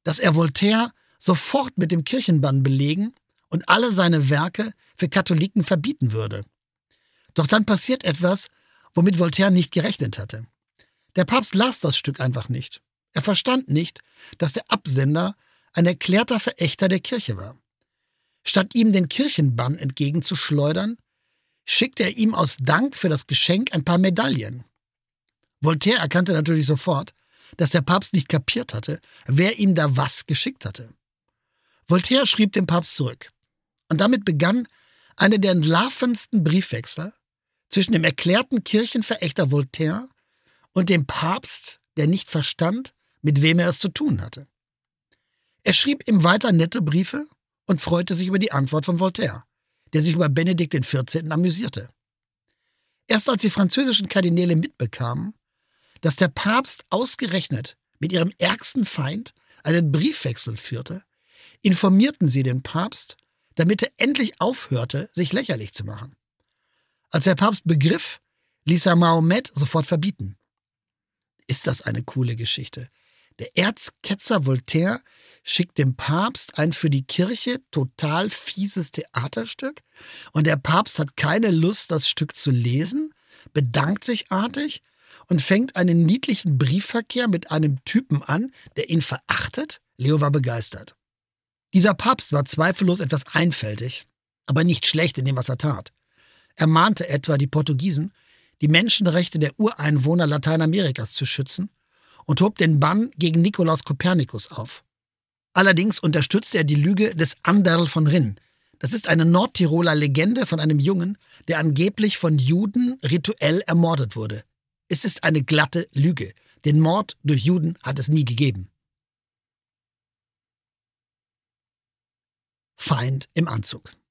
dass er Voltaire sofort mit dem Kirchenbann belegen und alle seine Werke für Katholiken verbieten würde. Doch dann passiert etwas, womit Voltaire nicht gerechnet hatte. Der Papst las das Stück einfach nicht. Er verstand nicht, dass der Absender ein erklärter Verächter der Kirche war. Statt ihm den Kirchenbann entgegenzuschleudern, schickte er ihm aus Dank für das Geschenk ein paar Medaillen. Voltaire erkannte natürlich sofort, dass der Papst nicht kapiert hatte, wer ihm da was geschickt hatte. Voltaire schrieb dem Papst zurück. Und damit begann einer der entlarvendsten Briefwechsel zwischen dem erklärten Kirchenverächter Voltaire und dem Papst, der nicht verstand, mit wem er es zu tun hatte. Er schrieb ihm weiter nette Briefe und freute sich über die Antwort von Voltaire, der sich über Benedikt XIV. Amüsierte. Erst als die französischen Kardinäle mitbekamen, dass der Papst ausgerechnet mit ihrem ärgsten Feind einen Briefwechsel führte, informierten sie den Papst, damit er endlich aufhörte, sich lächerlich zu machen. Als der Papst begriff, ließ er Mahomet sofort verbieten. Ist das eine coole Geschichte? Der Erzketzer Voltaire schickt dem Papst ein für die Kirche total fieses Theaterstück und der Papst hat keine Lust, das Stück zu lesen, bedankt sich artig und fängt einen niedlichen Briefverkehr mit einem Typen an, der ihn verachtet? Leo war begeistert. Dieser Papst war zweifellos etwas einfältig, aber nicht schlecht in dem, was er tat. Er mahnte etwa die Portugiesen, die Menschenrechte der Ureinwohner Lateinamerikas zu schützen und hob den Bann gegen Nikolaus Kopernikus auf. Allerdings unterstützte er die Lüge des Anderl von Rinn. Das ist eine Nordtiroler Legende von einem Jungen, der angeblich von Juden rituell ermordet wurde. Es ist eine glatte Lüge. Den Mord durch Juden hat es nie gegeben. Feind im Anzug.